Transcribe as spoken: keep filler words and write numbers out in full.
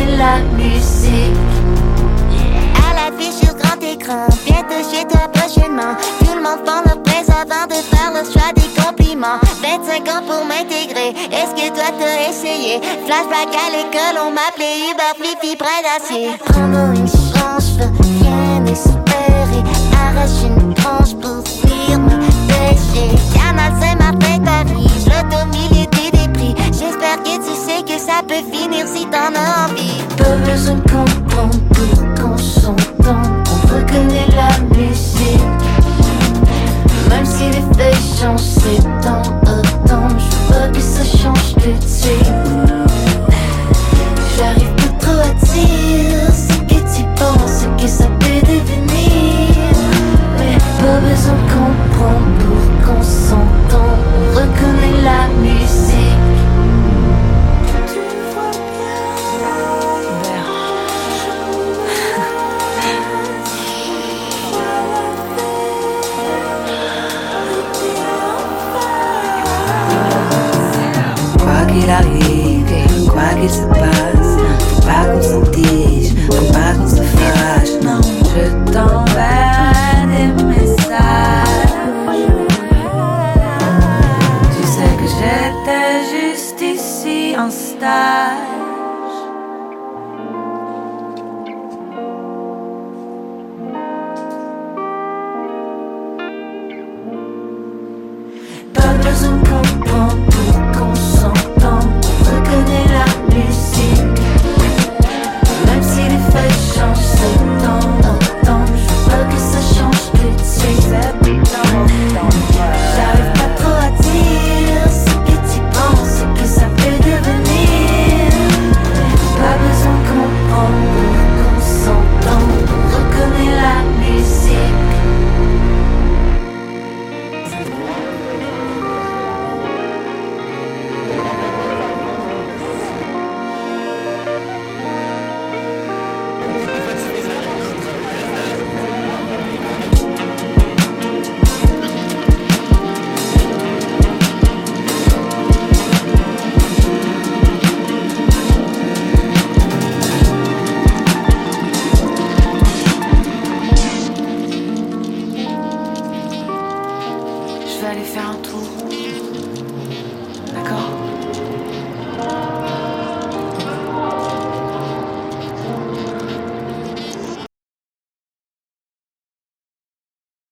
reconnais la musique. À l'affiche sur grand écran, bientôt chez toi prochainement. Tout le monde prend leur presse avant de faire le choix des compliments. vingt-cinq ans pour m'intégrer, est-ce que toi t'as essayé? Flashback à l'école, on m'appelait Uber, Flippy, près d'acier. Prends-nous une chance, je veux rien espérer. Arrache une tranche pour fuir me pécher. Canal Saint-Martin, Paris, je l'automilité des prix. J'espère que tu sais que ça peut finir si t'en as envie. Pas besoin de comprendre pour qu'on s'entende. On reconnaît la musique. Même si les feuilles changent, c'est dans automne. Je veux pas que ça change de type. J'arrive